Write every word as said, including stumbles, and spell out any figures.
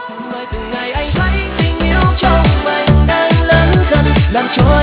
Bởi từng ngày anh thấy tình yêu trong anh đang lớn dần làm cho